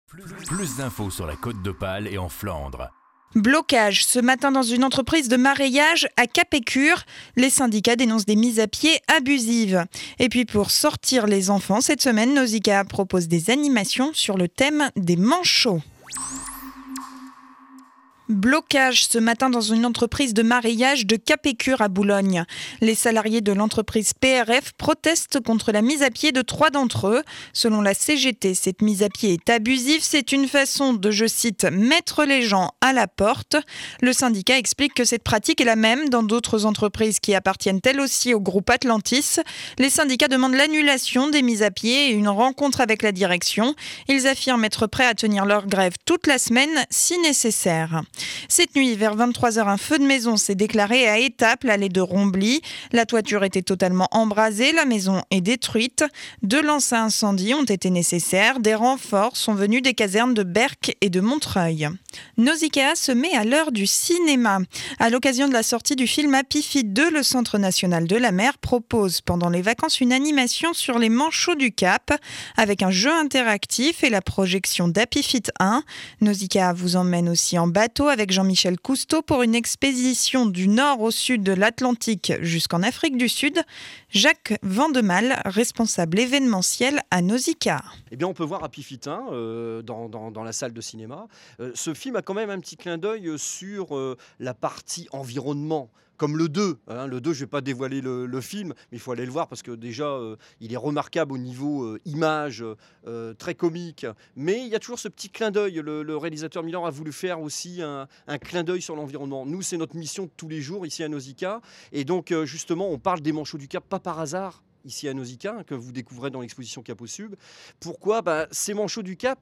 Plus d'infos sur la Côte d'Opale et en Flandre. Blocage ce matin dans une entreprise de mareyage à Cap-Écure. Les syndicats dénoncent des mises à pied abusives. Et puis pour sortir les enfants, cette semaine, Nausicaa propose des animations sur le thème des manchots. Blocage ce matin dans une entreprise de mareyage de Cap-Écure à Boulogne. Les salariés de l'entreprise PRF protestent contre la mise à pied de 3 d'entre eux. Selon la CGT, cette mise à pied est abusive. C'est une façon de, je cite, mettre les gens à la porte. Le syndicat explique que cette pratique est la même dans d'autres entreprises qui appartiennent elles aussi au groupe Atlantis. Les syndicats demandent l'annulation des mises à pied et une rencontre avec la direction. Ils affirment être prêts à tenir leur grève toute la semaine si nécessaire. Cette nuit, vers 23h, un feu de maison s'est déclaré à Étaples, l'allée de Rombly. La toiture était totalement embrasée, la maison est détruite. 2 lances à incendie ont été nécessaires. Des renforts sont venus des casernes de Berck et de Montreuil. Nausicaa se met à l'heure du cinéma. À l'occasion de la sortie du film Happy Feet 2, le Centre national de la mer propose pendant les vacances une animation sur les manchots du Cap avec un jeu interactif et la projection d'Happy Feet 1. Nausicaa vous emmène aussi en bateau avec Jean-Michel Cousteau pour une expédition du nord au sud de l'Atlantique jusqu'en Afrique du Sud. Jacques Vandemal, responsable événementiel à Nausicaa. Eh bien, on peut voir Happy Feet 1 dans la salle de cinéma. Ce film a quand même un petit clin d'œil sur la partie environnement. Comme le 2. Le 2, je ne vais pas dévoiler le film, mais il faut aller le voir parce que déjà, il est remarquable au niveau image, très comique. Mais il y a toujours ce petit clin d'œil. Le réalisateur Milan a voulu faire aussi un clin d'œil sur l'environnement. Nous, c'est notre mission de tous les jours ici à Nausicaa. Et donc, justement, on parle des manchots du Cap, pas par hasard. Ici à Nausicaa, que vous découvrez dans l'exposition Cap au Sud. Pourquoi ces manchots du Cap,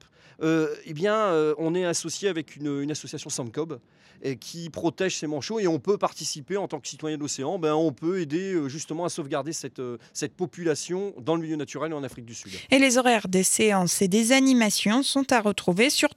on est associé avec une association Samcob qui protège ces manchots et on peut participer en tant que citoyen de l'océan. On peut aider justement à sauvegarder cette population dans le milieu naturel et en Afrique du Sud. Et les horaires des séances et des animations sont à retrouver sur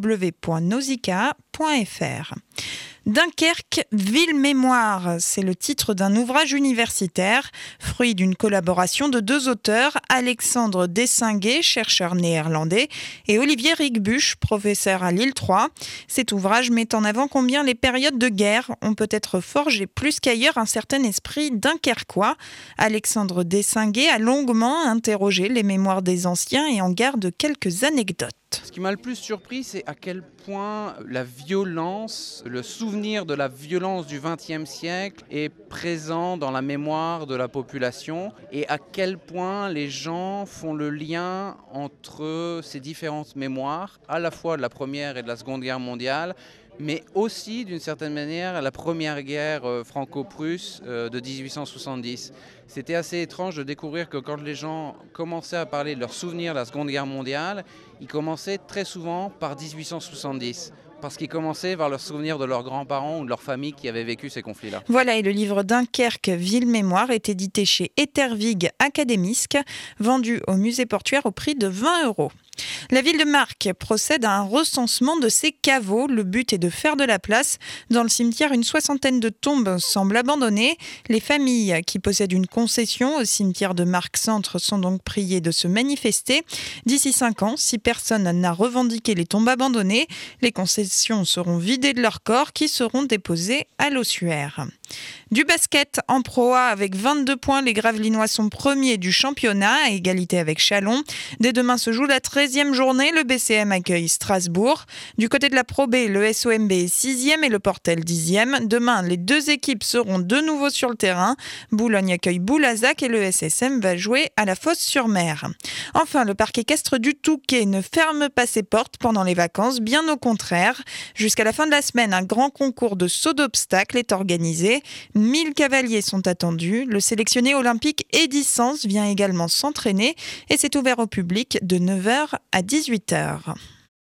www.nausicaa.fr. Dunkerque, ville-mémoire, c'est le titre d'un ouvrage universitaire, fruit d'une collaboration de 2 auteurs, Alexandre Dessinguet, chercheur néerlandais, et Olivier Rigbusch, professeur à Lille 3. Cet ouvrage met en avant combien les périodes de guerre ont peut-être forgé plus qu'ailleurs un certain esprit dunkerquois. Alexandre Dessinguet a longuement interrogé les mémoires des anciens et en garde quelques anecdotes. Ce qui m'a le plus surpris, c'est à quel point la violence, le souvenir de la violence du XXe siècle est présent dans la mémoire de la population et à quel point les gens font le lien entre ces différentes mémoires, à la fois de la Première et de la Seconde Guerre mondiale, mais aussi, d'une certaine manière, la première guerre franco-prusse de 1870. C'était assez étrange de découvrir que quand les gens commençaient à parler de leurs souvenirs de la Seconde Guerre mondiale, ils commençaient très souvent par 1870. Parce qu'ils commençaient par leurs souvenirs de leurs grands-parents ou de leur famille qui avaient vécu ces conflits-là. Voilà, et le livre Dunkerque, ville-mémoire est édité chez Etterwig Académisque, vendu au musée portuaire au prix de 20 €. La ville de Marques procède à un recensement de ses caveaux. Le but est de faire de la place. Dans le cimetière, une 60aine de tombes semblent abandonnées. Les familles qui possèdent une concession au cimetière de Marques-Centre sont donc priées de se manifester. D'ici 5 ans, si personne n'a revendiqué les tombes abandonnées, les concessions seront vidées de leurs corps qui seront déposés à l'ossuaire. Du basket en Pro A avec 22 points, les Gravelinois sont premiers du championnat à égalité avec Châlons. Dès demain se joue la 13e journée, le BCM accueille Strasbourg. Du côté de la Pro B, le SOMB est 6e et le Portel 10e. Demain, les 2 équipes seront de nouveau sur le terrain. Boulogne accueille Boulazac et le SSM va jouer à la Fosse-sur-Mer. Enfin, le parc équestre du Touquet ne ferme pas ses portes pendant les vacances, bien au contraire. Jusqu'à la fin de la semaine, un grand concours de saut d'obstacles est organisé. 1000 cavaliers sont attendus. Le sélectionné olympique Eddy Sens vient également s'entraîner et c'est ouvert au public de 9h à 18h.